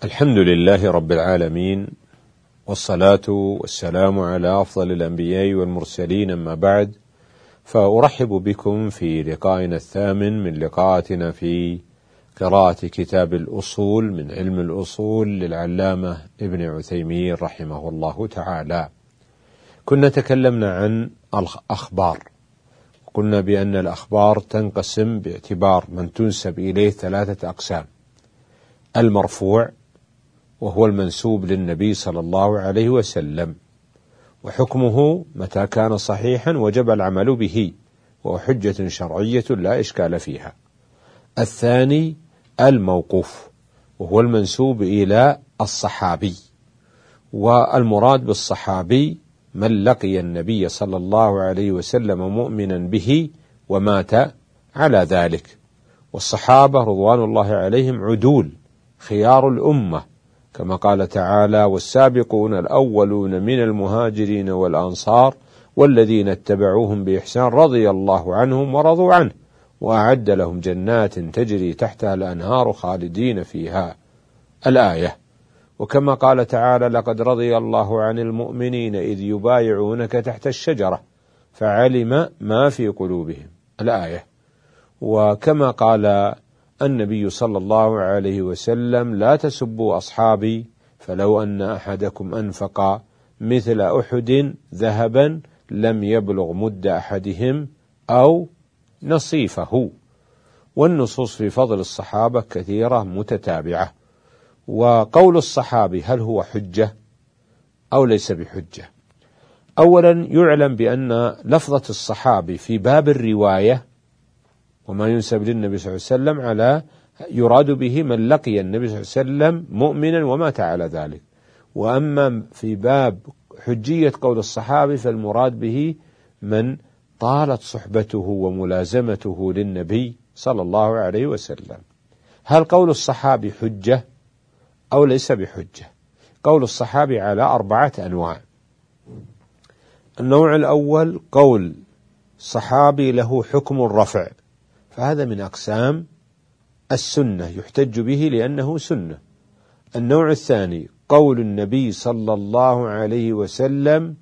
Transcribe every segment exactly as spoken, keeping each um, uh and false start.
الحمد لله رب العالمين، والصلاة والسلام على أفضل الأنبياء والمرسلين، أما بعد، فأرحب بكم في لقائنا الثامن من لقاءاتنا في قراءة كتاب الأصول من علم الأصول للعلامة ابن عثيمين رحمه الله تعالى. كنا تكلمنا عن الأخبار، قلنا بأن الأخبار تنقسم باعتبار من تنسب إليه ثلاثة أقسام: المرفوع، وهو المنسوب للنبي صلى الله عليه وسلم، وحكمه متى كان صحيحا وجب العمل به، وهو حجة شرعية لا إشكال فيها. الثاني الموقوف، وهو المنسوب إلى الصحابي، والمراد بالصحابي من لقي النبي صلى الله عليه وسلم مؤمنا به ومات على ذلك. والصحابة رضوان الله عليهم عدول خيار الأمة، كما قال تعالى: والسابقون الأولون من المهاجرين والأنصار والذين اتبعوهم بإحسان رضي الله عنهم ورضوا عنه وأعد لهم جنات تجري تحتها الأنهار خالدين فيها، الآية. وكما قال تعالى: لقد رضي الله عن المؤمنين إذ يبايعونك تحت الشجرة فعلم ما في قلوبهم، الآية. وكما قال النبي صلى الله عليه وسلم: لا تسبوا أصحابي فلو أن أحدكم أنفق مثل أحد ذهبا لم يبلغ مد أحدهم أو نصيفه. والنصوص في فضل الصحابة كثيرة متتابعة. وقول الصحابي هل هو حجة أو ليس بحجة؟ أولا يعلم بأن لفظة الصحابي في باب الرواية وما ينسب للنبي صلى الله عليه وسلم على يراد به من لقي النبي صلى الله عليه وسلم مؤمنا ومات على ذلك. وأما في باب حجية قول الصحابي فالمراد به من طالت صحبته وملازمته للنبي صلى الله عليه وسلم. هل قول الصحابي حجة أو ليس بحجة؟ قول الصحابي على أربعة أنواع. النوع الأول قول صحابي له حكم الرفع، فهذا من أقسام السنة يحتج به لأنه سنة. النوع الثاني قول النبي صلى الله عليه وسلم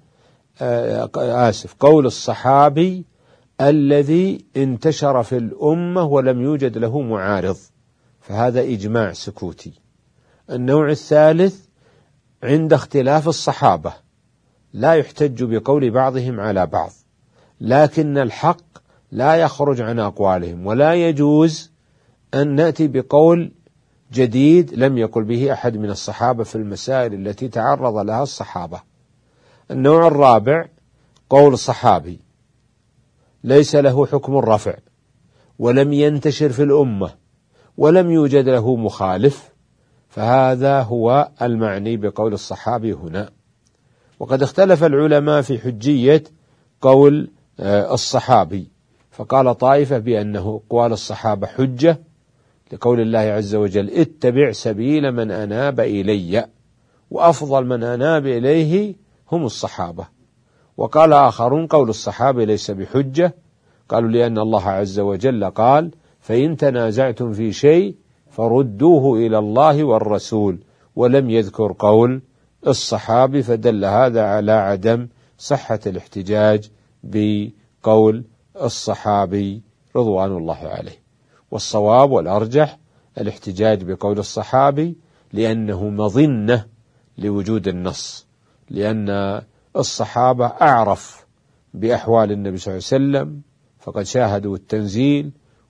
آسف قول الصحابي الذي انتشر في الأمة ولم يوجد له معارض، فهذا إجماع سكوتي. النوع الثالث عند اختلاف الصحابة لا يحتج بقول بعضهم على بعض، لكن الحق لا يخرج عن أقوالهم، ولا يجوز أن نأتي بقول جديد لم يقل به أحد من الصحابة في المسائل التي تعرض لها الصحابة. النوع الرابع قول صحابي ليس له حكم الرفع ولم ينتشر في الأمة ولم يوجد له مخالف، فهذا هو المعني بقول الصحابي هنا. وقد اختلف العلماء في حجية قول الصحابي، فقال طائفة بأنه أقوال الصحابة حجة لقول الله عز وجل: اتبع سبيل من أناب إلي، وأفضل من أناب إليه هم الصحابة. وقال آخرون قول الصحابة ليس بحجة، قالوا لأن الله عز وجل قال: فإن تنازعتم في شيء فردوه إلى الله والرسول، ولم يذكر قول الصحابي، فدل هذا على عدم صحة الاحتجاج بقول الصحابي رضوان الله عليه. والصواب والأرجح الاحتجاج بقول الصحابي لأنه مظنة لوجود النص، لأن الصحابة أعرف بأحوال النبي صلى الله عليه وسلم، فقد شاهدوا التنزيل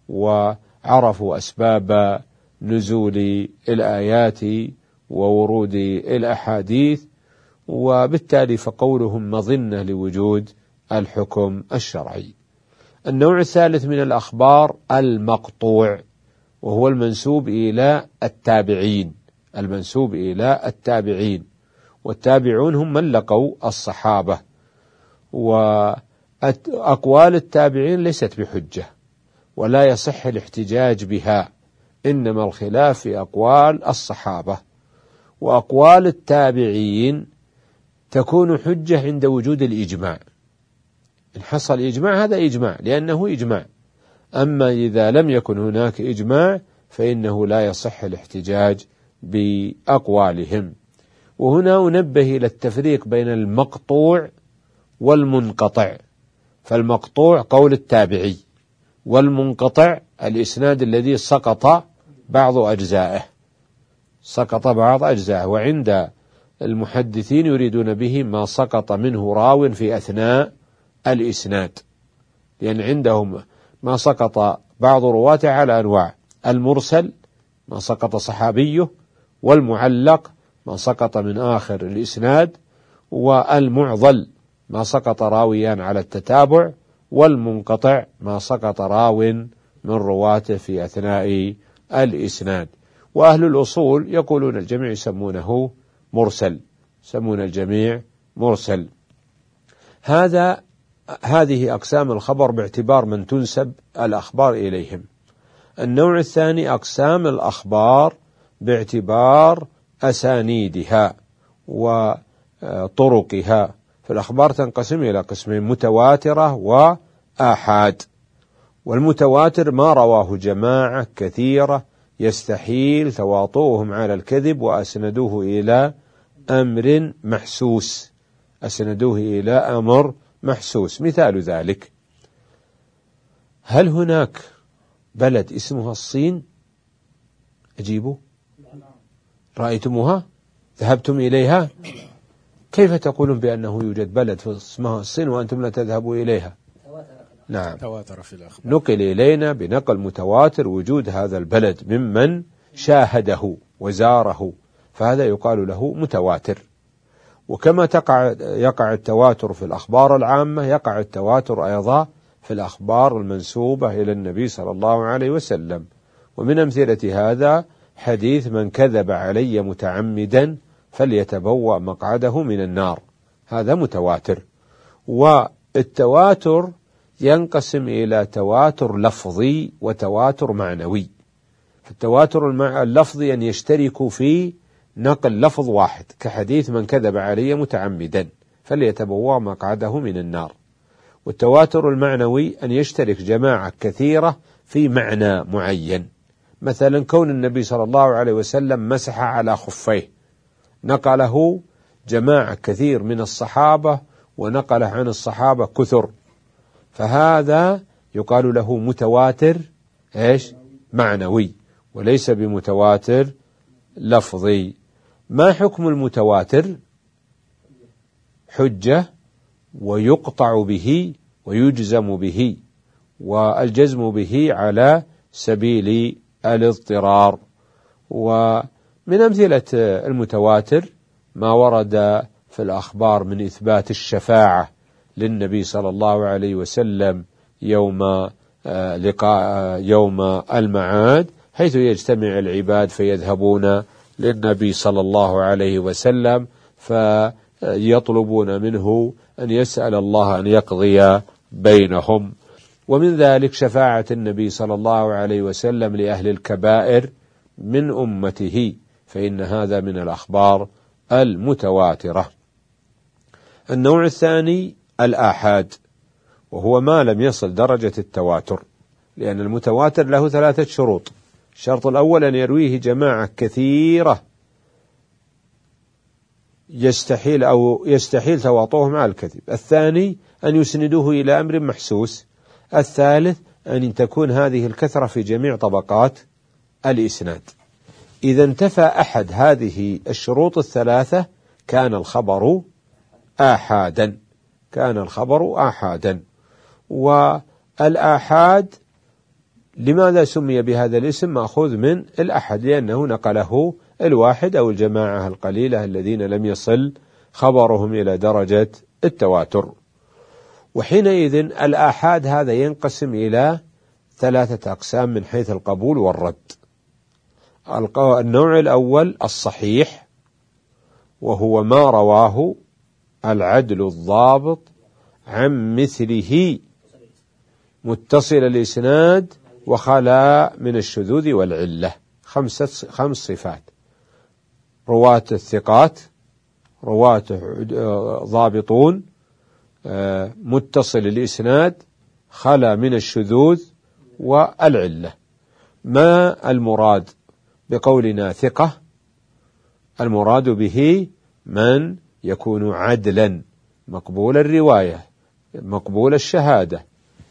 وعرفوا أسباب نزول الآيات وورود الأحاديث، وبالتالي فقولهم مظنة لوجود الحكم الشرعي. النوع الثالث من الأخبار المقطوع، وهو المنسوب إلى التابعين المنسوب إلى التابعين والتابعون هم من لقوا الصحابة. وأقوال التابعين ليست بحجة ولا يصح الاحتجاج بها، إنما الخلاف في أقوال الصحابة. وأقوال التابعين تكون حجة عند وجود الإجماع، إن حصل إجماع هذا إجماع لأنه إجماع. أما إذا لم يكن هناك إجماع فإنه لا يصح الاحتجاج بأقوالهم. وهنا أنبه إلى التفريق بين المقطوع والمنقطع، فالمقطوع قول التابعي، والمنقطع الإسناد الذي سقط بعض أجزائه سقط بعض أجزائه وعند المحدثين يريدون به ما سقط منه راو في أثناء الإسناد، لأن عندهم ما سقط بعض رواته على أنواع: المرسل ما سقط صحابيه، والمعلق ما سقط من آخر الإسناد، والمعضل ما سقط راويان على التتابع، والمنقطع ما سقط راو من رواته في أثناء الإسناد. وأهل الأصول يقولون الجميع يسمونه مرسل، يسمون الجميع مرسل. هذا هذه أقسام الخبر باعتبار من تنسب الأخبار إليهم. النوع الثاني أقسام الأخبار باعتبار أسانيدها وطرقها. فالأخبار تنقسم إلى قسمين: متواترة وآحاد. والمتواتر ما رواه جماعة كثيرة يستحيل تواطؤهم على الكذب وأسندوه إلى أمر محسوس أسندوه إلى أمر محسوس. مثال ذلك: هل هناك بلد اسمها الصين؟ أجيبوا. رأيتموها؟ ذهبتم إليها؟ كيف تقولون بأنه يوجد بلد اسمها الصين وأنتم لا تذهبوا إليها؟ نعم، تواتر في الأخبار. نقل إلينا بنقل متواتر وجود هذا البلد ممن شاهده وزاره، فهذا يقال له متواتر. وكما تقع يقع التواتر في الأخبار العامة، يقع التواتر أيضا في الأخبار المنسوبة إلى النبي صلى الله عليه وسلم. ومن أمثلة هذا حديث: من كذب علي متعمدا فليتبوأ مقعده من النار، هذا متواتر. والتواتر ينقسم إلى تواتر لفظي وتواتر معنوي. فالتواتر اللفظي أن يشتركوا في نقل لفظ واحد، كحديث: من كذب علي متعمدا فليتبوأ مقعده من النار. والتواتر المعنوي أن يشترك جماعة كثيرة في معنى معين، مثلا كون النبي صلى الله عليه وسلم مسح على خفيه، نقله جماعة كثير من الصحابة ونقله عن الصحابة كثر، فهذا يقال له متواتر إيش؟ معنوي، وليس بمتواتر لفظي. ما حكم المتواتر؟ حجة ويقطع به ويجزم به، والجزم به على سبيل الاضطرار. ومن أمثلة المتواتر ما ورد في الأخبار من إثبات الشفاعة للنبي صلى الله عليه وسلم يوم لقاء يوم المعاد، حيث يجتمع العباد فيذهبون للنبي صلى الله عليه وسلم فيطلبون منه أن يسأل الله أن يقضي بينهم. ومن ذلك شفاعة النبي صلى الله عليه وسلم لأهل الكبائر من أمته، فإن هذا من الأخبار المتواترة. النوع الثاني الآحاد، وهو ما لم يصل درجة التواتر، لأن المتواتر له ثلاثة شروط: الشرط الأول أن يرويه جماعة كثيرة يستحيل أو يستحيل تواطؤهم على الكذب. الثاني أن يسندوه إلى أمر محسوس. الثالث أن تكون هذه الكثرة في جميع طبقات الإسناد. إذا انتفى أحد هذه الشروط الثلاثة كان الخبر آحادا كان الخبر آحادا. والآحاد لماذا سمي بهذا الاسم؟ مأخوذ من الأحد، لأنه نقله الواحد أو الجماعة القليلة الذين لم يصل خبرهم إلى درجة التواتر. وحينئذ الآحاد هذا ينقسم إلى ثلاثة أقسام من حيث القبول والرد. النوع الأول الصحيح، وهو ما رواه العدل الضابط عن مثله متصل الإسناد وخلا من الشذوذ والعلة. خمسة خمس صفات: رواة الثقات، رواة ضابطون، متصل الإسناد، خلا من الشذوذ والعلة. ما المراد بقولنا ثقة؟ المراد به من يكون عدلا مقبول الرواية مقبول الشهادة،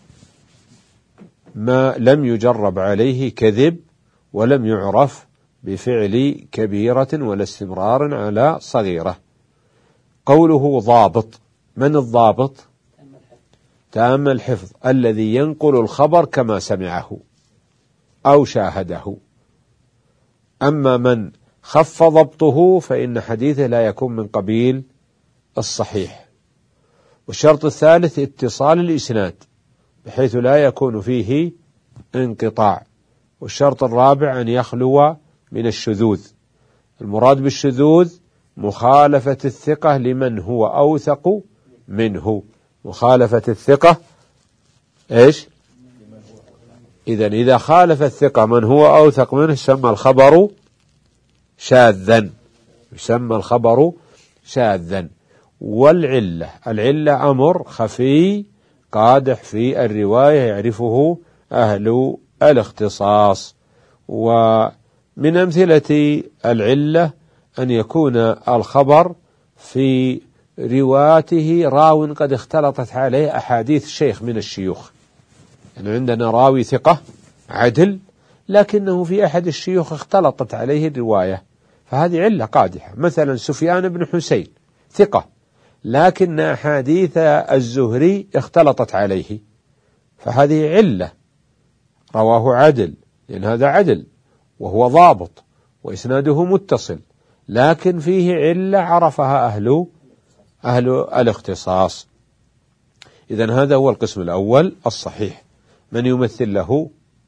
ما لم يجرب عليه كذب ولم يعرف بفعل كبيرة ولا استمرار على صغيرة. قوله ضابط، من الضابط؟ تام الحفظ الذي ينقل الخبر كما سمعه أو شاهده. أما من خف ضبطه فإن حديثه لا يكون من قبيل الصحيح. والشرط الثالث اتصال الإسناد بحيث لا يكون فيه انقطاع. والشرط الرابع أن يخلو من الشذوذ. المراد بالشذوذ مخالفة الثقة لمن هو أوثق منه. مخالفة الثقة إيش؟ إذن إذا خالف الثقة من هو أوثق منه يسمى الخبر شاذا، يسمى الخبر شاذا. والعلة، العلة أمر خفي قادح في الرواية يعرفه أهل الاختصاص. ومن أمثلة العلة أن يكون الخبر في رواته راو قد اختلطت عليه أحاديث شيخ من الشيوخ، يعني عندنا راوي ثقة عدل لكنه في أحد الشيوخ اختلطت عليه الرواية، فهذه علة قادحة. مثلا سفيان بن حسين ثقة لكن أحاديث الزهري اختلطت عليه، فهذه علة، رواه عدل لأن هذا عدل وهو ضابط وإسناده متصل، لكن فيه علة عرفها أهل أهل الاختصاص. إذن هذا هو القسم الأول الصحيح. من يمثل له؟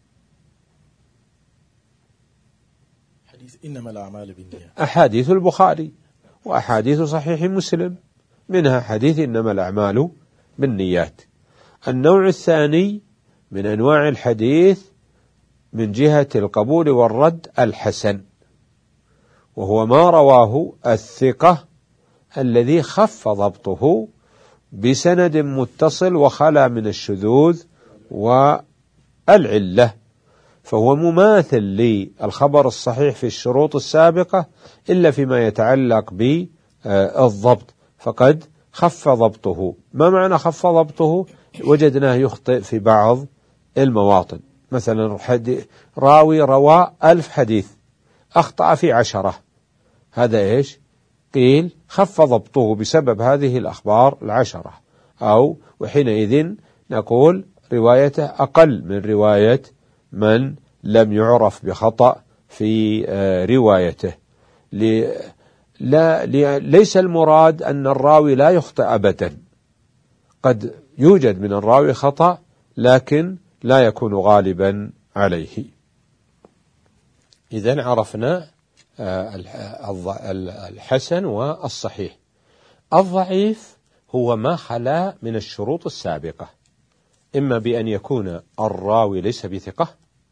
حديث إنما الأعمال بالنيات، أحاديث البخاري وأحاديث صحيح مسلم، منها حديث إنما الأعمال بالنيات. النوع الثاني من أنواع الحديث من جهة القبول والرد الحسن، وهو ما رواه الثقة الذي خف ضبطه بسند متصل وخلا من الشذوذ والعلة، فهو مماثل للخبر الصحيح في الشروط السابقة إلا فيما يتعلق بالضبط، فقد خف ضبطه. ما معنى خف ضبطه؟ وجدناه يخطئ في بعض المواطن، مثلا راوي روى ألف حديث أخطأ في عشرة، هذا إيش؟ قيل خف ضبطه بسبب هذه الأخبار العشرة، أو وحينئذ نقول روايته أقل من رواية من لم يعرف بخطأ في روايته. لا ليس المراد أن الراوي لا يخطئ أبدا، قد يوجد من الراوي خطأ لكن لا يكون غالبا عليه. إذن عرفنا الحسن والصحيح. الضعيف هو ما خلا من الشروط السابقة، إما بأن يكون الراوي ليس بثقة،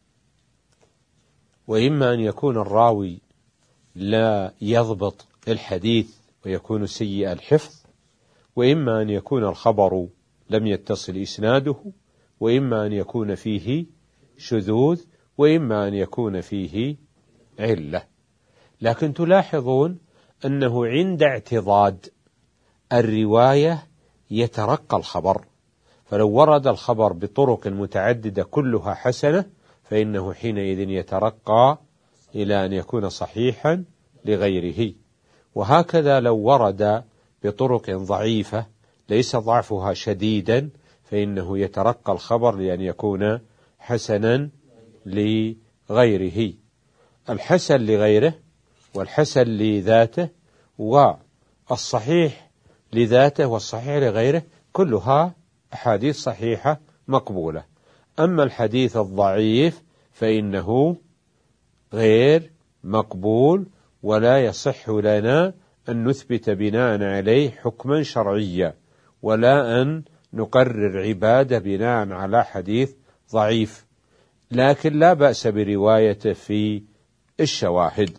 وإما أن يكون الراوي لا يضبط الحديث ويكون سيء الحفظ، وإما أن يكون الخبر لم يتصل إسناده، وإما أن يكون فيه شذوذ، وإما أن يكون فيه علة. لكن تلاحظون أنه عند اعتضاد الرواية يترقى الخبر، فلو ورد الخبر بطرق متعددة كلها حسنة فإنه حينئذ يترقى إلى أن يكون صحيحا لغيره. وهكذا لو ورد بطرق ضعيفة ليس ضعفها شديدا فإنه يترقى الخبر لأن يكون حسنا لغيره. الحسن لغيره والحسن لذاته والصحيح لذاته والصحيح لغيره كلها أحاديث صحيحة مقبولة. أما الحديث الضعيف فإنه غير مقبول، ولا يصح لنا أن نثبت بناء عليه حكما شرعيا، ولا أن نقرر عبادة بناء على حديث ضعيف، لكن لا بأس بروايته في الشواهد.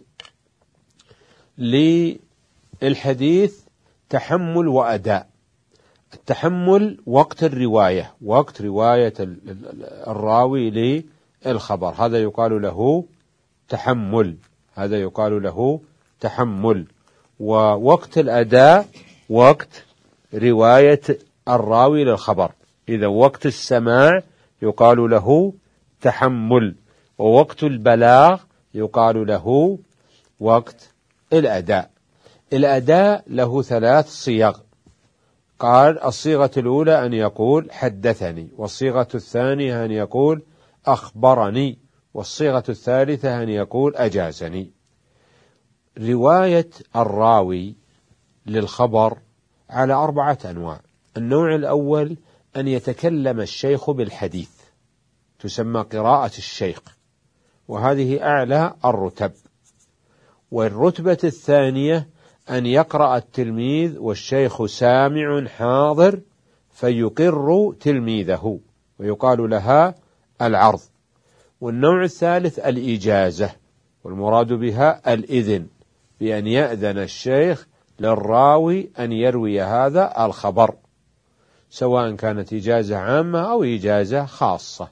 للحديث تحمل وأداء. التحمل وقت الرواية، وقت رواية الراوي للخبر، هذا يقال له تحمل، هذا يقال له تحمل. ووقت الأداء وقت رواية الراوي للخبر، إذا وقت السماع يقال له تحمل، ووقت البلاغ يقال له وقت الأداء. الأداء له ثلاث صيغ. قال الصيغة الأولى أن يقول حدثني، والصيغة الثانية أن يقول أخبرني، والصيغة الثالثة أن يقول أجازني. رواية الراوي للخبر على أربعة أنواع. النوع الأول أن يتكلم الشيخ بالحديث، تسمى قراءة الشيخ، وهذه أعلى الرتب. والرتبة الثانية أن يقرأ التلميذ والشيخ سامع حاضر فيقر تلميذه، ويقال لها العرض. والنوع الثالث الإجازة، والمراد بها الإذن، بأن يأذن الشيخ للراوي أن يروي هذا الخبر، سواء كانت إجازة عامة أو إجازة خاصة.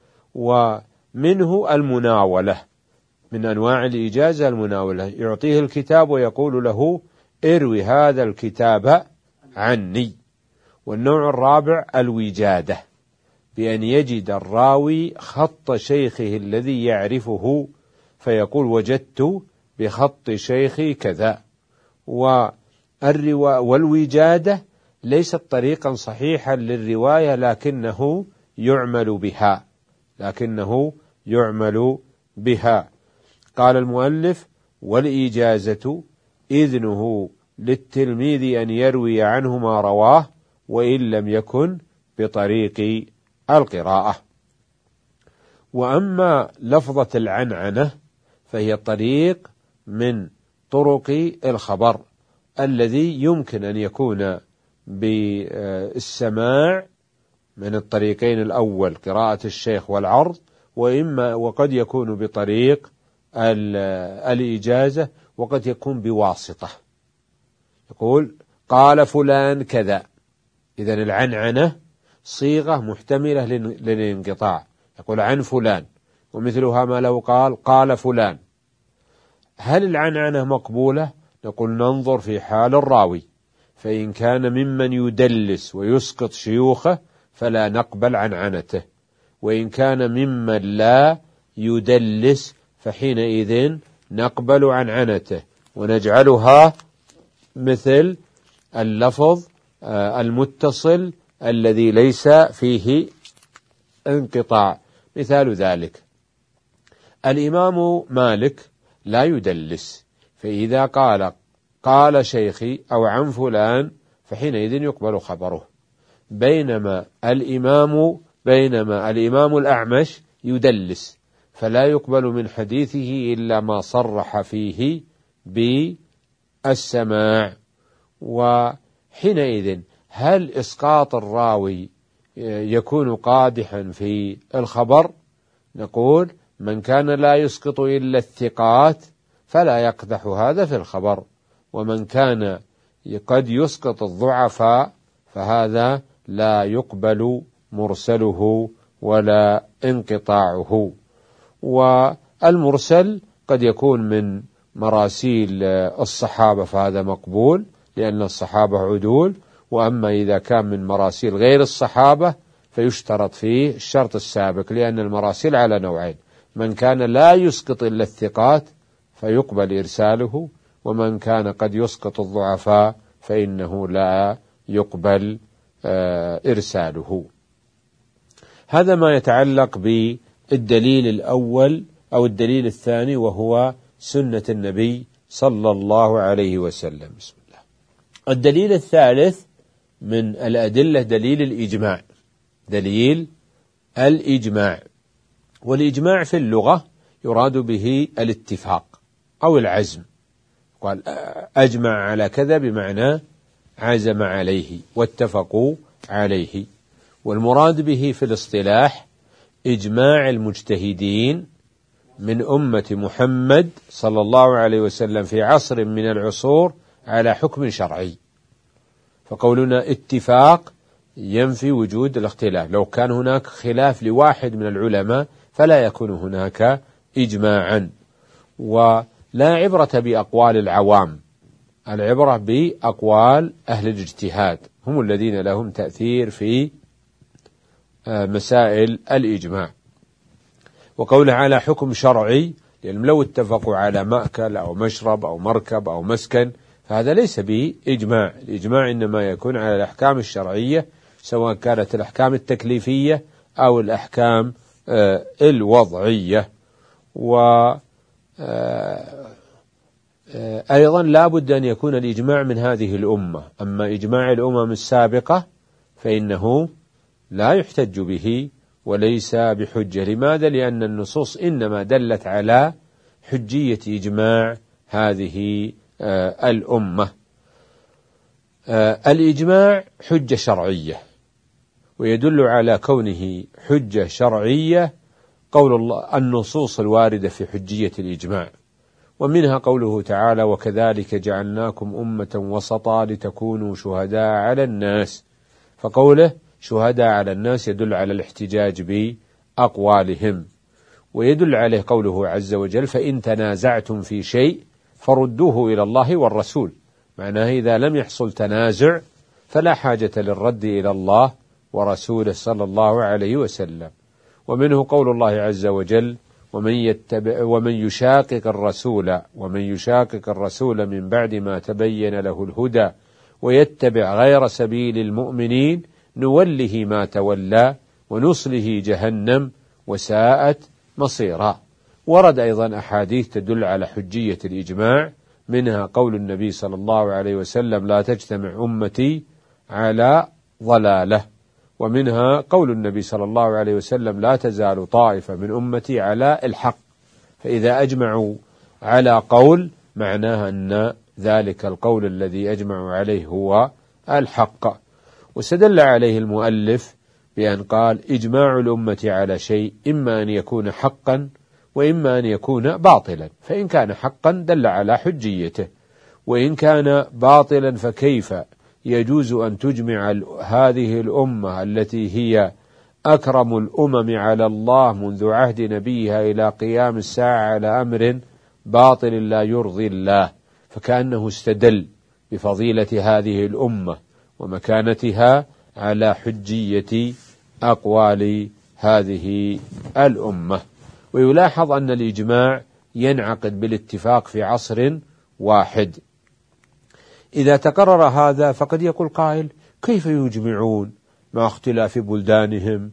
ومنه المناولة، من أنواع الإجازة المناولة، يعطيه الكتاب ويقول له اروي هذا الكتاب عني. والنوع الرابع الوجادة، بأن يجد الراوي خط شيخه الذي يعرفه فيقول وجدت بخط شيخي كذا. والوجادة ليست طريقا صحيحا للرواية، لكنه يعمل بها لكنه يعمل بها قال المؤلف: والإجازة إذنه للتلميذ أن يروي عنه ما رواه وإن لم يكن بطريق القراءة. وأما لفظة العنعنة فهي طريق من طرق الخبر الذي يمكن أن يكون بالسماع من الطريقين الأول قراءة الشيخ والعرض، وإما وقد يكون بطريق الإجازة، وقد يكون بواسطة، يقول قال فلان كذا. إذن العنعنة صيغة محتملة للانقطاع، يقول عن فلان، ومثلها ما لو قال قال فلان. هل العنعنة مقبولة؟ نقول ننظر في حال الراوي، فإن كان ممن يدلس ويسقط شيوخه فلا نقبل عنعنته، وإن كان ممن لا يدلس فحينئذ نقبل عنعنته ونجعلها مثل اللفظ المتصل الذي ليس فيه انقطاع. مثال ذلك الإمام مالك لا يدلس، فإذا قال قال شيخي أو عن فلان فحينئذ يقبل خبره، بينما الإمام بينما الإمام الأعمش يدلس فلا يقبل من حديثه إلا ما صرح فيه بالسماع. وحينئذ هل إسقاط الراوي يكون قادحا في الخبر؟ نقول من كان لا يسقط إلا الثقات فلا يقدح هذا في الخبر، ومن كان قد يسقط الضعفاء فهذا لا يقبل مرسله ولا انقطاعه. والمرسل قد يكون من مراسيل الصحابة فهذا مقبول لأن الصحابة عدول، وأما إذا كان من مراسيل غير الصحابة فيشترط فيه الشرط السابق، لأن المراسيل على نوعين: من كان لا يسقط إلا الثقات فيقبل إرساله، ومن كان قد يسقط الضعفاء فإنه لا يقبل إرساله. هذا ما يتعلق بالدليل الأول أو الدليل الثاني، وهو سنة النبي صلى الله عليه وسلم. بسم الله. الدليل الثالث من الأدلة دليل الإجماع. دليل الإجماع، والإجماع في اللغة يراد به الاتفاق أو العزم. قال أجمع على كذا بمعنى عزم عليه واتفقوا عليه. والمراد به في الاصطلاح إجماع المجتهدين من أمة محمد صلى الله عليه وسلم في عصر من العصور على حكم شرعي. فقولنا اتفاق ينفي وجود الاختلاف، لو كان هناك خلاف لواحد من العلماء فلا يكون هناك إجماعا. لا عبرة بأقوال العوام، العبرة بأقوال أهل الاجتهاد، هم الذين لهم تأثير في مسائل الإجماع. وقوله على حكم شرعي، لأنهم لو اتفقوا على مأكل أو مشرب أو مركب أو مسكن فهذا ليس بإجماع. الإجماع إنما يكون على الأحكام الشرعية، سواء كانت الأحكام التكليفية أو الأحكام الوضعية. وأيضا لا بد أن يكون الإجماع من هذه الأمة. أما إجماع الأمم السابقة فإنه لا يحتج به وليس بحجة. لماذا؟ لأن النصوص إنما دلت على حجية إجماع هذه الأمة. الإجماع حجة شرعية، ويدل على كونه حجة شرعية قول الله النصوص الواردة في حجية الإجماع، ومنها قوله تعالى وكذلك جعلناكم أمة وسطا لتكونوا شهداء على الناس. فقوله شهداء على الناس يدل على الاحتجاج بأقوالهم. ويدل عليه قوله عز وجل فإن تنازعتم في شيء فردوه إلى الله والرسول، معناه إذا لم يحصل تنازع فلا حاجة للرد إلى الله ورسوله صلى الله عليه وسلم. ومنه قول الله عز وجل ومن يتبع ومن يشاقق الرسول ومن يشاقق الرسول من بعد ما تبين له الهدى ويتبع غير سبيل المؤمنين نوله ما تولى ونصله جهنم وساءت مصيرا. ورد أيضا أحاديث تدل على حجية الإجماع، منها قول النبي صلى الله عليه وسلم لا تجتمع أمتي على ضلالة، ومنها قول النبي صلى الله عليه وسلم لا تزال طائفة من أمتي على الحق. فإذا أجمعوا على قول معناها أن ذلك القول الذي أجمعوا عليه هو الحق. واستدل عليه المؤلف بأن قال إجماع الأمة على شيء إما أن يكون حقا وإما أن يكون باطلا، فإن كان حقا دل على حجيته، وإن كان باطلا فكيف يجوز أن تجمع هذه الأمة التي هي أكرم الأمم على الله منذ عهد نبيها إلى قيام الساعة على أمر باطل لا يرضي الله، فكأنه استدل بفضيلة هذه الأمة ومكانتها على حجية أقوال هذه الأمة. ويلاحظ أن الإجماع ينعقد بالاتفاق في عصر واحد. إذا تقرر هذا فقد يقول قائل كيف يجمعون مع اختلاف بلدانهم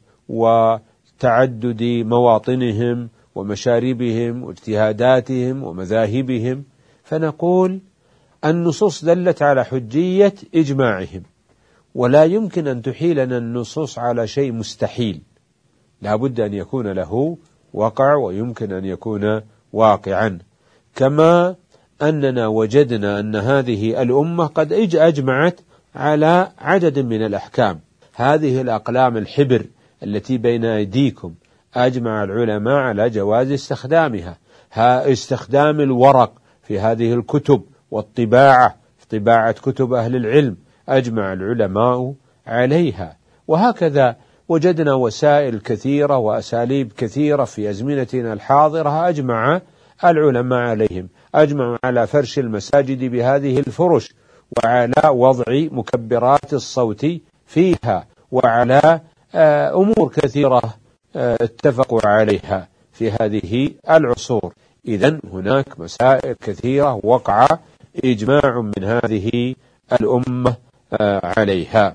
وتعدد مواطنهم ومشاربهم واجتهاداتهم ومذاهبهم؟ فنقول النصوص دلت على حجية إجماعهم، ولا يمكن أن تحيلنا النصوص على شيء مستحيل، لا بد أن يكون له وقع ويمكن أن يكون واقعا. كما أننا وجدنا أن هذه الأمة قد أجمعت على عدد من الأحكام. هذه الأقلام الحبر التي بين أيديكم أجمع العلماء على جواز استخدامها. ها استخدام الورق في هذه الكتب والطباعة في طباعة كتب أهل العلم أجمع العلماء عليها. وهكذا وجدنا وسائل كثيرة وأساليب كثيرة في أزمنتنا الحاضرة أجمع العلماء عليهم. أجمعوا على فرش المساجد بهذه الفرش، وعلى وضع مكبرات الصوت فيها، وعلى أمور كثيرة اتفقوا عليها في هذه العصور. إذن هناك مسائل كثيرة وقع إجماع من هذه الأمة عليها.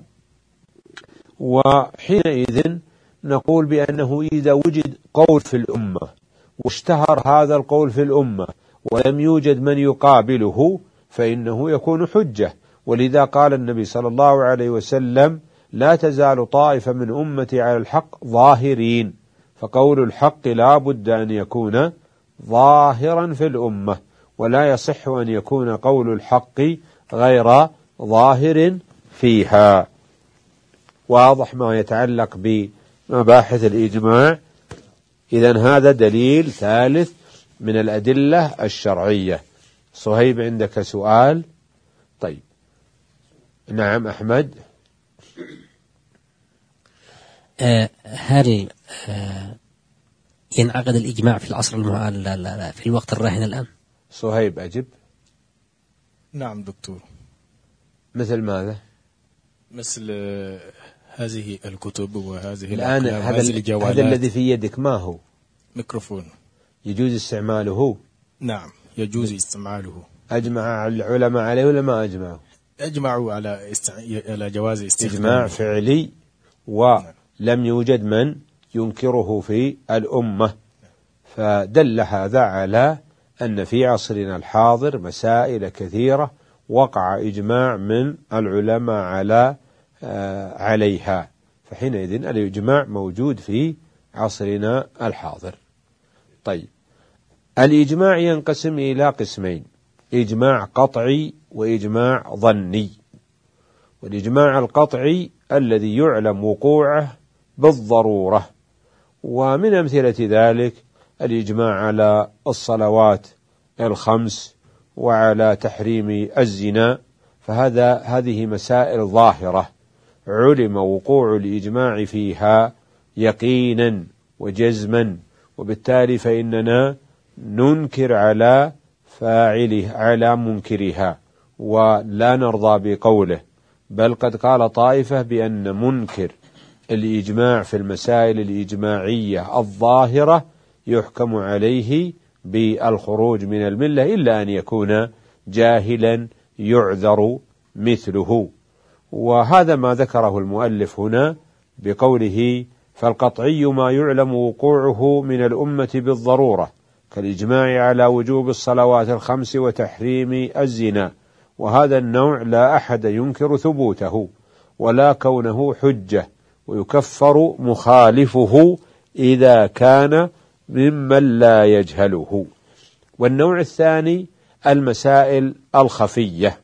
وحينئذ نقول بأنه إذا وجد قول في الأمة واشتهر هذا القول في الأمة ولم يوجد من يقابله فإنه يكون حجة. ولذا قال النبي صلى الله عليه وسلم لا تزال طائفة من أمتي على الحق ظاهرين. فقول الحق لا بد أن يكون ظاهرا في الأمة، ولا يصح أن يكون قول الحق غير ظاهر فيها. واضح ما يتعلق بمباحث الإجماع. إذن هذا دليل ثالث من الأدلة الشرعية. صهيب عندك سؤال؟ طيب نعم أحمد. آه هل آه ينعقد الإجماع في العصر المعال في الوقت الراهن الآن؟ صهيب أجب. نعم دكتور. مثل ماذا؟ مثل هذه الكتب وهذه الآن الأقلام هذا, هذه الجوالات. هذا الذي في يدك ما هو؟ ميكروفون. يجوز استعماله؟ نعم يجوز استعماله. أجمع العلماء عليه ولا ما أجمعوا؟ أجمعوا على است... على جواز استخدامه. إجماع فعلي، ولم يوجد من ينكره في الأمة، فدل هذا على أن في عصرنا الحاضر مسائل كثيرة وقع إجماع من العلماء على عليها، فحينئذ الإجماع موجود في عصرنا الحاضر. طيب، الإجماع ينقسم إلى قسمين: إجماع قطعي وإجماع ظني. والإجماع القطعي الذي يعلم وقوعه بالضرورة، ومن أمثلة ذلك الإجماع على الصلوات الخمس وعلى تحريم الزنا، فهذا هذه مسائل ظاهرة علم وقوع الإجماع فيها يقينا وجزما، وبالتالي فإننا ننكر على فاعله على منكرها ولا نرضى بقوله، بل قد قال طائفة بأن منكر الإجماع في المسائل الإجماعية الظاهرة يحكم عليه بالخروج من الملة إلا أن يكون جاهلا يعذر مثله. وهذا ما ذكره المؤلف هنا بقوله: فالقطعي ما يعلم وقوعه من الأمة بالضرورة كالإجماع على وجوب الصلوات الخمس وتحريم الزنا، وهذا النوع لا أحد ينكر ثبوته ولا كونه حجة، ويكفر مخالفه إذا كان ممن لا يجهله. والنوع الثاني المسائل الخفية،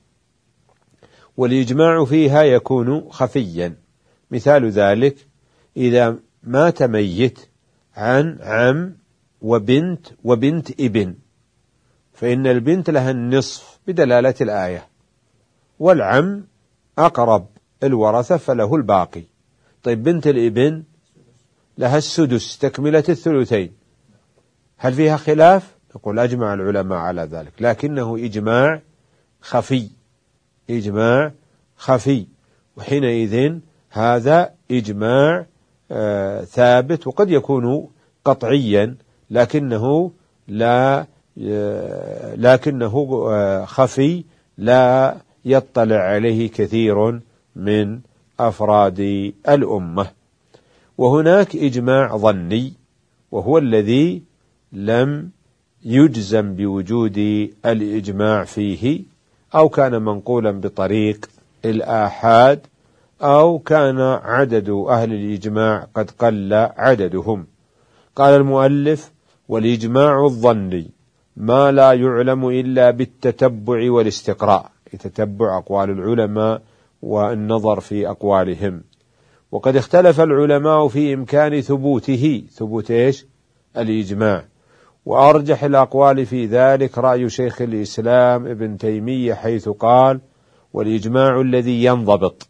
والإجماع فيها يكون خفيا. مثال ذلك: إذا مات ميت عن عم وبنت وبنت ابن، فإن البنت لها النصف بدلالة الآية، والعم أقرب الورثة فله الباقي. طيب بنت الابن لها السدس تكملة الثلثين، هل فيها خلاف؟ نقول أجمع العلماء على ذلك، لكنه إجماع خفي، إجماع خفي، وحينئذ هذا إجماع آه ثابت، وقد يكون قطعيا لكنه لا آه لكنه آه خفي لا يطلع عليه كثير من أفراد الأمة. وهناك إجماع ظني، وهو الذي لم يجزم بوجود الإجماع فيه، أو كان منقولا بطريق الآحاد، أو كان عدد أهل الإجماع قد قل عددهم. قال المؤلف: والإجماع الظني ما لا يعلم إلا بالتتبع والاستقراء، يتتبع أقوال العلماء والنظر في أقوالهم. وقد اختلف العلماء في إمكان ثبوته، ثبوت إيش؟ الإجماع. وأرجح الأقوال في ذلك رأي شيخ الإسلام ابن تيمية، حيث قال: والإجماع الذي ينضبط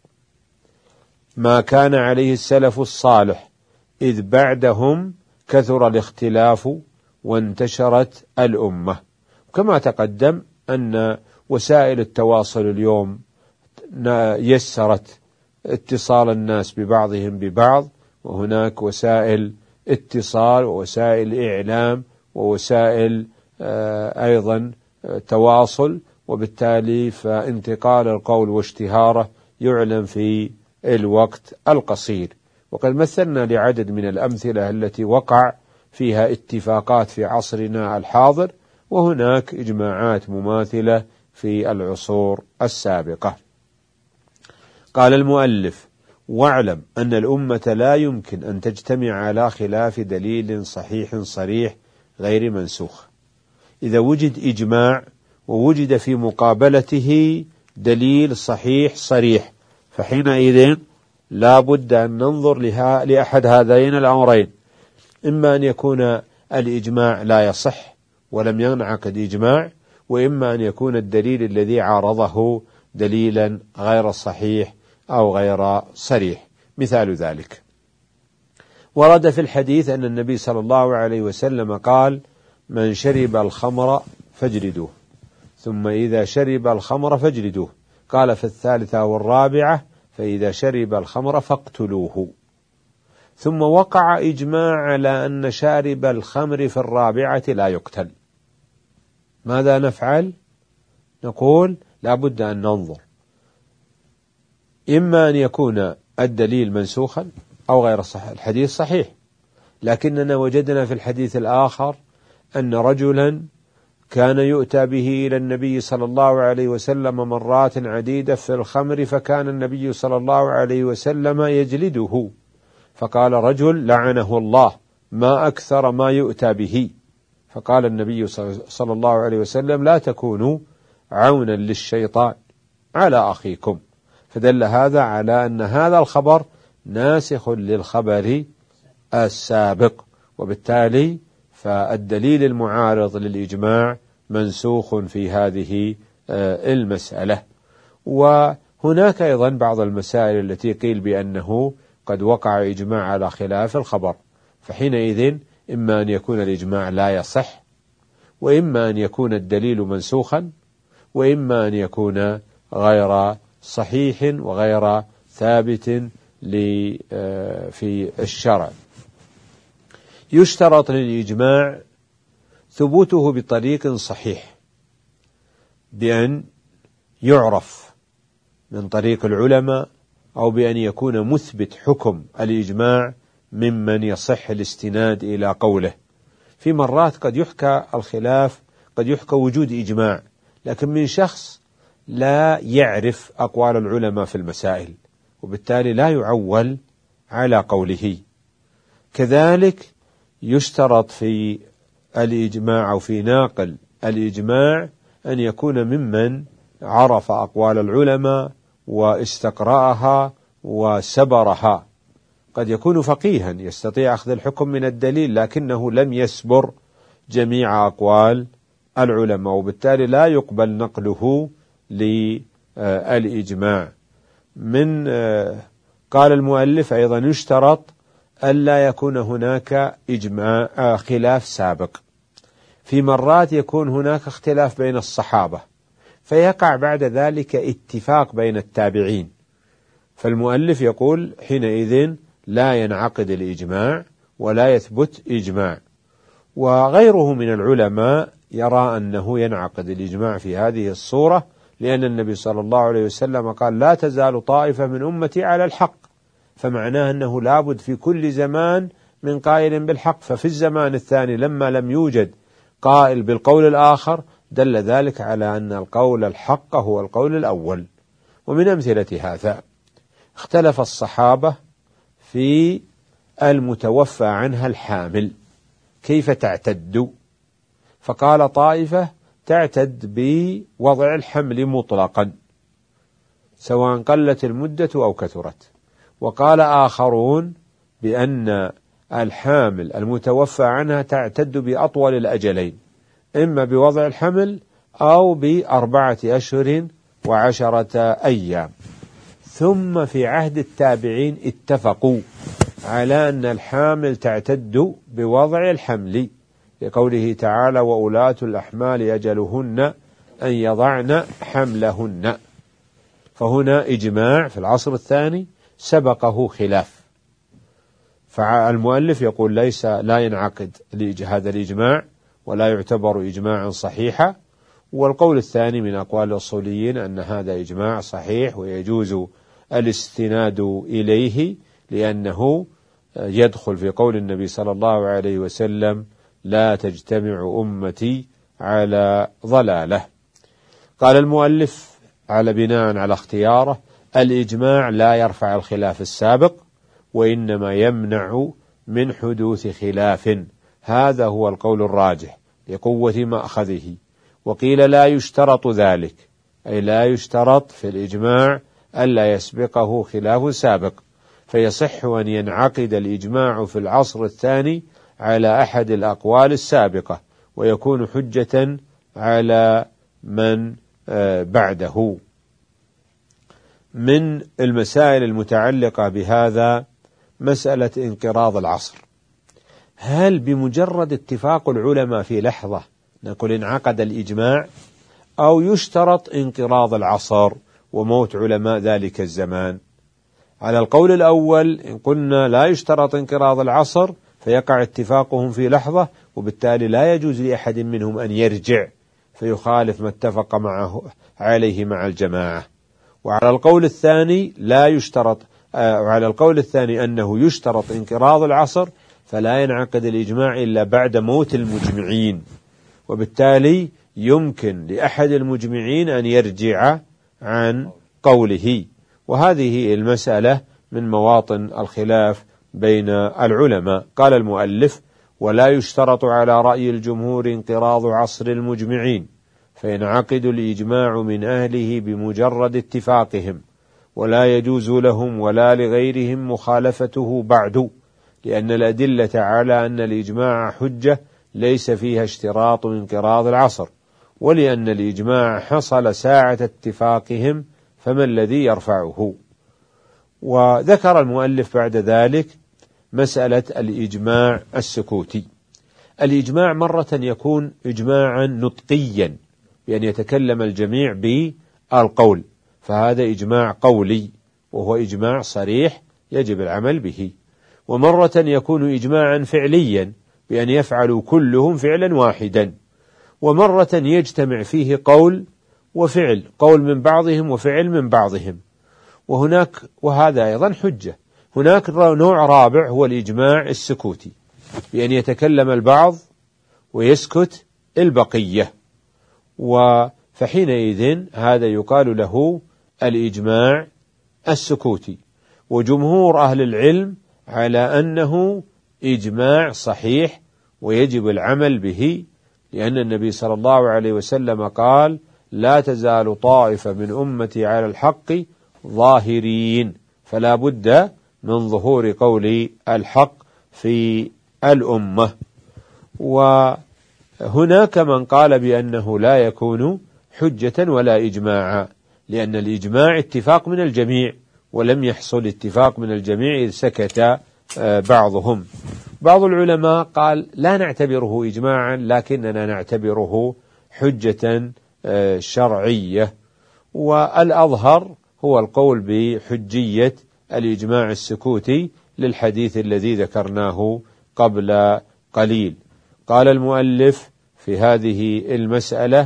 ما كان عليه السلف الصالح، إذ بعدهم كثر الاختلاف وانتشرت الأمة. كما تقدم أن وسائل التواصل اليوم يسرت اتصال الناس ببعضهم ببعض، وهناك وسائل اتصال ووسائل إعلام ووسائل أيضا تواصل، وبالتالي فانتقال القول واشتهاره يعلم في الوقت القصير. وقد مثلنا لعدد من الأمثلة التي وقع فيها اتفاقات في عصرنا الحاضر، وهناك إجماعات مماثلة في العصور السابقة. قال المؤلف: واعلم أن الأمة لا يمكن أن تجتمع على خلاف دليل صحيح صريح غير منسوخ. إذا وجد إجماع ووجد في مقابلته دليل صحيح صريح، فحينئذ لا بد أن ننظر لها لأحد هذين الأمرين: إما أن يكون الإجماع لا يصح ولم ينعقد إجماع، وإما أن يكون الدليل الذي عارضه دليلا غير صحيح أو غير صريح. مثال ذلك: ورد في الحديث أن النبي صلى الله عليه وسلم قال: من شرب الخمر فاجلدوه، ثم إذا شرب الخمر فاجلدوه، قال في الثالثة والرابعة فإذا شرب الخمر فاقتلوه. ثم وقع إجماع على أن شارب الخمر في الرابعة لا يقتل. ماذا نفعل؟ نقول لا بد أن ننظر، إما أن يكون الدليل منسوخا أو غير صحيح. الحديث صحيح، لكننا وجدنا في الحديث الآخر أن رجلا كان يؤتى به إلى النبي صلى الله عليه وسلم مرات عديدة في الخمر، فكان النبي صلى الله عليه وسلم يجلده، فقال رجل لعنه الله ما أكثر ما يؤتى به، فقال النبي صلى الله عليه وسلم لا تكونوا عونا للشيطان على أخيكم. فدل هذا على أن هذا الخبر ناسخ للخبر السابق، وبالتالي فالدليل المعارض للإجماع منسوخ في هذه المسألة. وهناك أيضا بعض المسائل التي قيل بأنه قد وقع إجماع على خلاف الخبر، فحينئذ إما أن يكون الإجماع لا يصح، وإما أن يكون الدليل منسوخا، وإما أن يكون غير صحيح وغير ثابت في الشرع. يشترط للإجماع ثبوته بطريق صحيح، بأن يعرف من طريق العلماء، أو بأن يكون مثبت حكم الإجماع ممن يصح الاستناد إلى قوله. في مرات قد يحكى الخلاف، قد يحكى وجود إجماع، لكن من شخص لا يعرف أقوال العلماء في المسائل، وبالتالي لا يعول على قوله. كذلك يشترط في الإجماع أو في ناقل الإجماع أن يكون ممن عرف أقوال العلماء واستقرأها وسبرها. قد يكون فقيها يستطيع أخذ الحكم من الدليل، لكنه لم يسبر جميع أقوال العلماء، وبالتالي لا يقبل نقله للإجماع. من قال المؤلف أيضا يشترط ألا يكون هناك إجماع خلاف سابق. في مرات يكون هناك اختلاف بين الصحابة، فيقع بعد ذلك اتفاق بين التابعين، فالمؤلف يقول حينئذ لا ينعقد الإجماع ولا يثبت إجماع. وغيره من العلماء يرى أنه ينعقد الإجماع في هذه الصورة، لأن النبي صلى الله عليه وسلم قال لا تزال طائفة من أمتي على الحق، فمعناه أنه لابد في كل زمان من قائل بالحق. ففي الزمان الثاني لما لم يوجد قائل بالقول الآخر دل ذلك على أن القول الحق هو القول الأول. ومن أمثلة هذا اختلف الصحابة في المتوفى عنها الحامل كيف تعتد، فقال طائفة تعتد بوضع الحمل مطلقا سواء قلت المدة أو كثرت، وقال آخرون بأن الحامل المتوفى عنها تعتد بأطول الأجلين، إما بوضع الحمل أو بأربعة أشهر وعشرة أيام. ثم في عهد التابعين اتفقوا على أن الحامل تعتد بوضع الحمل، لقوله تعالى وأولاة الأحمال أجلهن أن يضعن حملهن. فهنا إجماع في العصر الثاني سبقه خلاف، فالمؤلف يقول ليس لا ينعقد هذا الإجماع ولا يعتبر إجماعا صحيحا. والقول الثاني من أقوال الأصوليين أن هذا إجماع صحيح ويجوز الاستناد إليه، لأنه يدخل في قول النبي صلى الله عليه وسلم لا تجتمع أمتي على ضلالة. قال المؤلف على بناء على اختياره الإجماع لا يرفع الخلاف السابق، وإنما يمنع من حدوث خلاف. هذا هو القول الراجح لقوة مأخذه. وقيل لا يشترط ذلك، أي لا يشترط في الإجماع ألا يسبقه خلاف سابق، فيصح أن ينعقد الإجماع في العصر الثاني على أحد الأقوال السابقة ويكون حجة على من بعده. من المسائل المتعلقة بهذا مسألة انقراض العصر. هل بمجرد اتفاق العلماء في لحظة نقول انعقد الإجماع، أو يشترط انقراض العصر وموت علماء ذلك الزمان. على القول الأول إن قلنا لا يشترط انقراض العصر فيقع اتفاقهم في لحظة، وبالتالي لا يجوز لأحد منهم أن يرجع فيخالف ما اتفق معه عليه مع الجماعة. وعلى القول الثاني لا يشترط وعلى القول الثاني أنه يشترط انقراض العصر، فلا ينعقد الإجماع إلا بعد موت المجمعين، وبالتالي يمكن لأحد المجمعين أن يرجع عن قوله. وهذه المسألة من مواطن الخلاف بين العلماء. قال المؤلف: ولا يشترط على رأي الجمهور انقراض عصر المجمعين، فينعقد الإجماع من أهله بمجرد اتفاقهم، ولا يجوز لهم ولا لغيرهم مخالفته بعد، لأن الأدلة على أن الإجماع حجة ليس فيها اشتراط انقراض العصر، ولأن الإجماع حصل ساعة اتفاقهم، فما الذي يرفعه؟ وذكر المؤلف بعد ذلك مسألة الإجماع السكوتي. الإجماع مرة يكون إجماعا نطقيا، بأن يتكلم الجميع بالقول، فهذا إجماع قولي وهو إجماع صريح يجب العمل به. ومرة يكون إجماعا فعليا، بأن يفعلوا كلهم فعلا واحدا. ومرة يجتمع فيه قول وفعل، قول من بعضهم وفعل من بعضهم. وهناك وهذا أيضا حجة. هناك نوع رابع هو الإجماع السكوتي، بأن يتكلم البعض ويسكت البقية، فحينئذ هذا يقال له الإجماع السكوتي. وجمهور أهل العلم على أنه إجماع صحيح ويجب العمل به، لأن النبي صلى الله عليه وسلم قال: لا تزال طائفة من أمتي على الحق ظاهرين، فلا بد من ظهور قول الحق في الأمة. وهناك من قال بأنه لا يكون حجة ولا إجماعا، لأن الإجماع اتفاق من الجميع، ولم يحصل اتفاق من الجميع إذ سكت بعضهم. بعض العلماء قال: لا نعتبره إجماعا، لكننا نعتبره حجة شرعية. والأظهر هو القول بحجية الإجماع السكوتي للحديث الذي ذكرناه قبل قليل. قال المؤلف في هذه المسألة: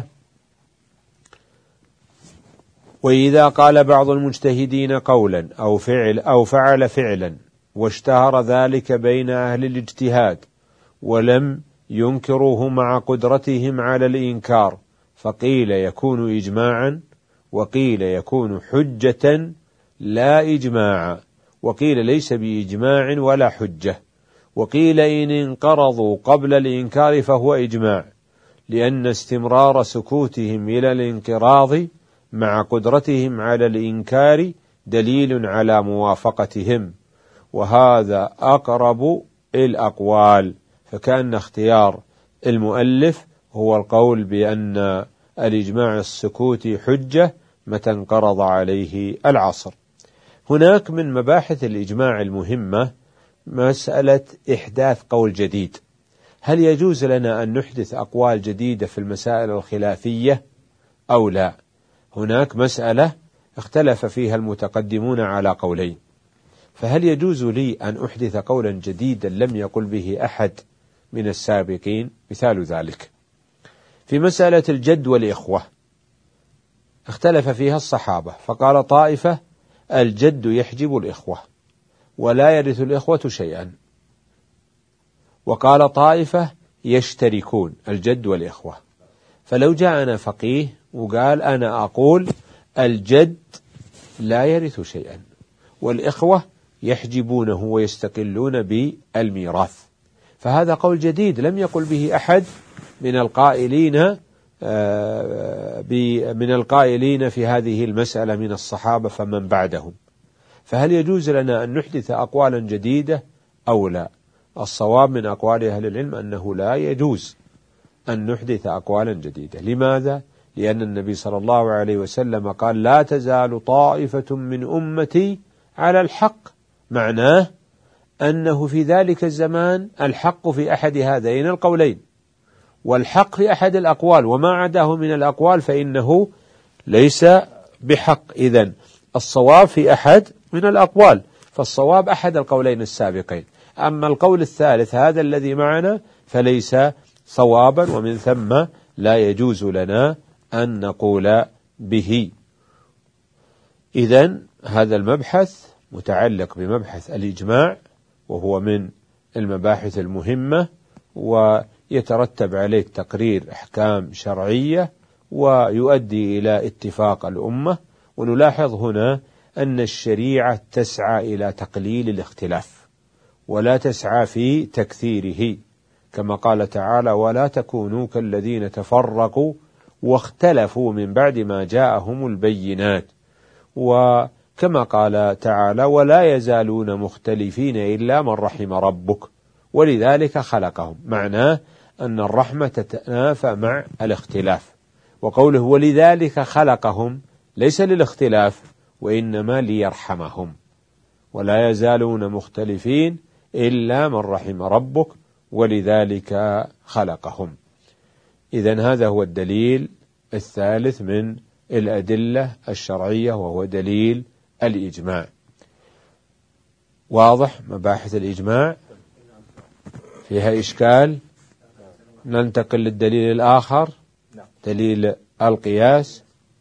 وإذا قال بعض المجتهدين قولا أو فعل أو فعل فعلا واشتهر ذلك بين أهل الاجتهاد ولم ينكروه مع قدرتهم على الإنكار، فقيل يكون إجماعا، وقيل يكون حجة لا إجماعا، وقيل ليس بإجماع ولا حجة، وقيل إن انقرضوا قبل الإنكار فهو إجماع، لأن استمرار سكوتهم إلى الانقراض مع قدرتهم على الإنكار دليل على موافقتهم، وهذا أقرب الأقوال. فكان اختيار المؤلف هو القول بأن الإجماع السكوتي حجة متى انقرض عليه العصر. هناك من مباحث الإجماع المهمة مسألة إحداث قول جديد. هل يجوز لنا أن نحدث أقوال جديدة في المسائل الخلافية أو لا؟ هناك مسألة اختلف فيها المتقدمون على قولين، فهل يجوز لي أن أحدث قولا جديدا لم يقل به أحد من السابقين؟ مثال ذلك في مسألة الجد والإخوة، اختلف فيها الصحابة، فقال طائفة: الجد يحجب الإخوة ولا يرث الإخوة شيئا، وقال طائفة: يشتركون الجد والإخوة. فلو جاءنا فقيه وقال: أنا أقول الجد لا يرث شيئا والإخوة يحجبونه ويستقلون بالميراث، فهذا قول جديد لم يقل به أحد من القائلين من القائلين في هذه المسألة من الصحابة فمن بعدهم. فهل يجوز لنا أن نحدث أقوالا جديدة أو لا؟ الصواب من أقوال أهل العلم أنه لا يجوز أن نحدث أقوالا جديدة. لماذا؟ لأن النبي صلى الله عليه وسلم قال: لا تزال طائفة من أمتي على الحق، معناه أنه في ذلك الزمان الحق في أحد هذين القولين، والحق في أحد الأقوال، وما عداه من الأقوال فإنه ليس بحق. إذن الصواب في أحد من الأقوال، فالصواب أحد القولين السابقين. أما القول الثالث هذا الذي معنا فليس صوابا، ومن ثم لا يجوز لنا أن نقول به. إذن هذا المبحث متعلق بمبحث الإجماع، وهو من المباحث المهمة، ويترتب عليه تقرير أحكام شرعية ويؤدي إلى اتفاق الأمة. ونلاحظ هنا أن الشريعة تسعى إلى تقليل الاختلاف ولا تسعى في تكثيره، كما قال تعالى: ولا تكونوا كالذين تفرقوا واختلفوا من بعد ما جاءهم البينات. وكما قال تعالى: ولا يزالون مختلفين إلا من رحم ربك ولذلك خلقهم. معناه أن الرحمة تتنافى مع الاختلاف. وقوله ولذلك خلقهم ليس للاختلاف، وإنما ليرحمهم. ولا يزالون مختلفين إلا من رحم ربك ولذلك خلقهم. إذن هذا هو الدليل الثالث من الأدلة الشرعية، وهو دليل الإجماع. واضح مباحث الإجماع؟ فيها إشكال؟ ننتقل للدليل الآخر، دليل القياس.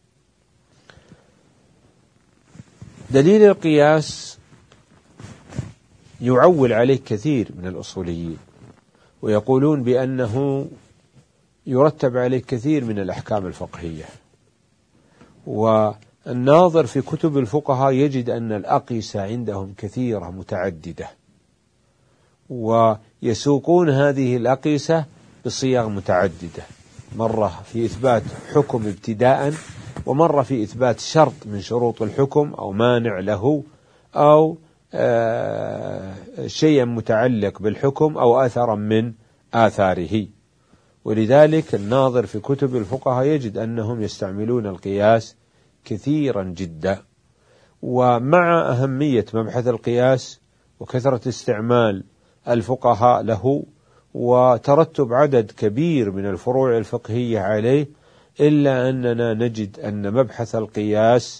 دليل القياس يعول عليه كثير من الأصوليين، ويقولون بأنه يرتب عليه كثير من الأحكام الفقهية. والناظر في كتب الفقهاء يجد أن الأقيسة عندهم كثيرة متعددة، ويسوقون هذه الأقيسة بصيغ متعددة، مرة في إثبات حكم ابتداء، ومرة في إثبات شرط من شروط الحكم أو مانع له، أو شيئا متعلق بالحكم أو أثرا من آثاره. ولذلك الناظر في كتب الفقهاء يجد أنهم يستعملون القياس كثيرا جدا. ومع أهمية مبحث القياس وكثرة استعمال الفقهاء له وترتب عدد كبير من الفروع الفقهية عليه، إلا أننا نجد أن مبحث القياس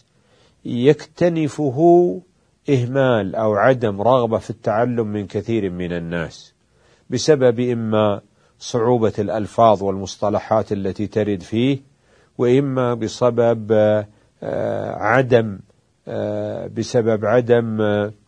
يكتنفه إهمال أو عدم رغبة في التعلم من كثير من الناس، بسبب إما صعوبة الألفاظ والمصطلحات التي ترد فيه، وإما بسبب عدم بسبب عدم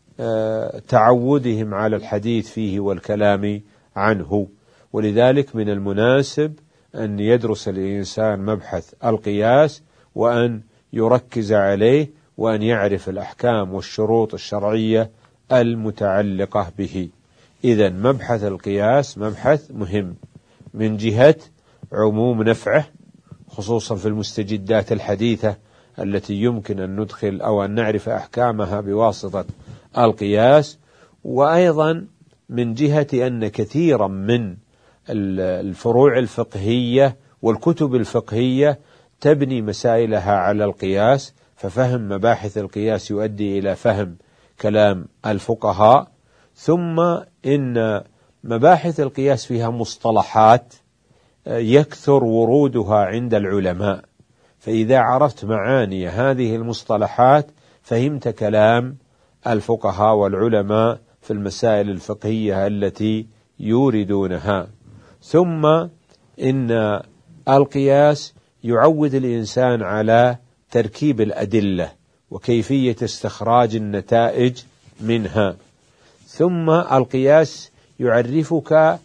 تعودهم على الحديث فيه والكلام عنه. ولذلك من المناسب أن يدرس الإنسان مبحث القياس، وأن يركز عليه، وأن يعرف الأحكام والشروط الشرعية المتعلقة به. إذن مبحث القياس مبحث مهم من جهة عموم نفعه، خصوصا في المستجدات الحديثة التي يمكن أن ندخل أو أن نعرف أحكامها بواسطة القياس، وأيضا من جهة أن كثيرا من الفروع الفقهية والكتب الفقهية تبني مسائلها على القياس، ففهم مباحث القياس يؤدي إلى فهم كلام الفقهاء. ثم إن مباحث القياس فيها مصطلحات يكثر ورودها عند العلماء، فإذا عرفت معاني هذه المصطلحات فهمت كلام الفقهاء والعلماء في المسائل الفقهية التي يوردونها. ثم إن القياس يعود الإنسان على تركيب الأدلة وكيفية استخراج النتائج منها. ثم القياس يعرفك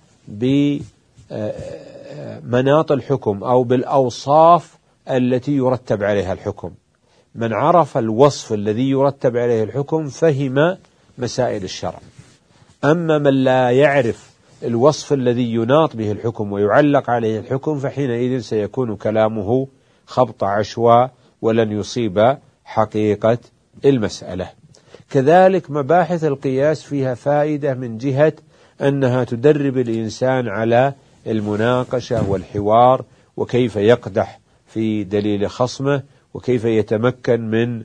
بمناط الحكم أو بالأوصاف التي يرتب عليها الحكم. من عرف الوصف الذي يرتب عليه الحكم فهم مسائل الشرع. أما من لا يعرف الوصف الذي يناط به الحكم ويعلق عليه الحكم، فحينئذ سيكون كلامه خبط عشواء ولن يصيب حقيقة المسألة. كذلك مباحث القياس فيها فائدة من جهة أنها تدرب الإنسان على المناقشة والحوار، وكيف يقدح في دليل خصمه، وكيف يتمكن من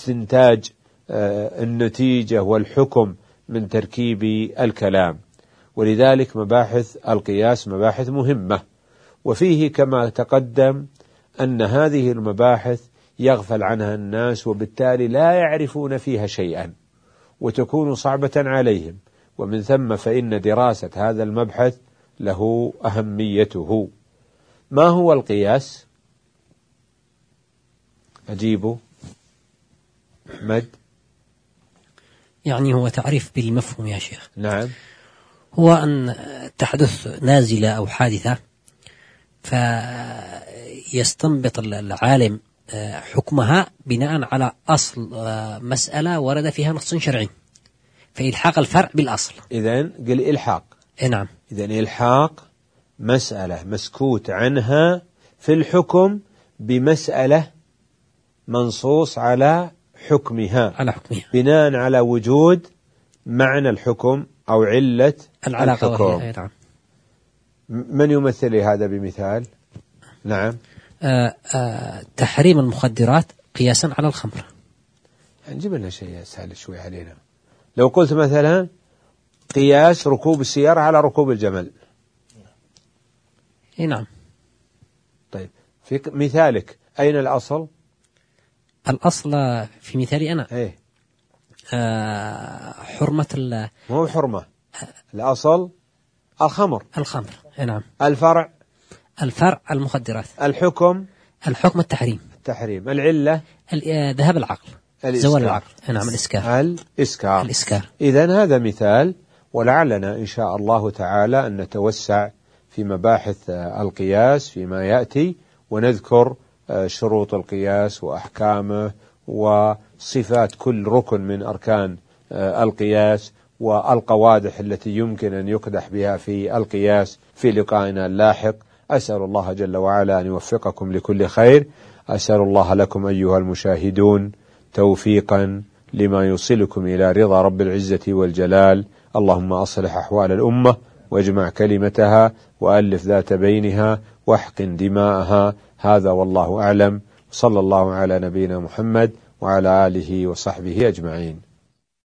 استنتاج النتيجة والحكم من تركيب الكلام. ولذلك مباحث القياس مباحث مهمة، وفيه كما تقدم أن هذه المباحث يغفل عنها الناس، وبالتالي لا يعرفون فيها شيئا وتكون صعبة عليهم، ومن ثم فإن دراسة هذا المبحث له أهميته. ما هو القياس؟ أجيبه أحمد. يعني هو تعريف بالمفهوم يا شيخ. نعم. هو أن تحدث نازلة أو حادثة فيستنبط العالم حكمها بناء على أصل مسألة ورد فيها نص شرعي، فإلحاق الفرع بالأصل. إذن قل إلحاق. نعم. إذن إلحاق مسألة مسكوت عنها في الحكم بمسألة منصوص على حكمها على حكمها بناء على وجود معنى الحكم أو علة العلاقة الحكم. نعم. من يمثل هذا بمثال؟ نعم. آآ آآ تحريم المخدرات قياسا على الخمر. نجيب لنا شيء سهل شوي علينا. لو قلت مثلا قياس ركوب السيارة على ركوب الجمل. نعم. طيب في مثالك أين الأصل؟ الأصل في مثالي أنا إيه؟ حرمة ال مو حرمة، الأصل الخمر. الخمر. نعم. الفرع الفرع المخدرات. الحكم الحكم التحريم. التحريم. العلة ذهاب العقل، زوال العقل. نعم. الإسكار. الإسكار. الإسكار. إذن هذا مثال، ولعلنا إن شاء الله تعالى أن نتوسع في مباحث القياس فيما يأتي، ونذكر شروط القياس وأحكامه وصفات كل ركن من أركان القياس والقوادح التي يمكن أن يقدح بها في القياس في لقائنا اللاحق. أسأل الله جل وعلا أن يوفقكم لكل خير. أسأل الله لكم أيها المشاهدون توفيقا لما يوصلكم إلى رضا رب العزة والجلال. اللهم أصلح أحوال الأمة واجمع كلمتها وألف ذات بينها واحقن دماءها. هذا والله أعلم. صلى الله على نبينا محمد وعلى آله وصحبه أجمعين.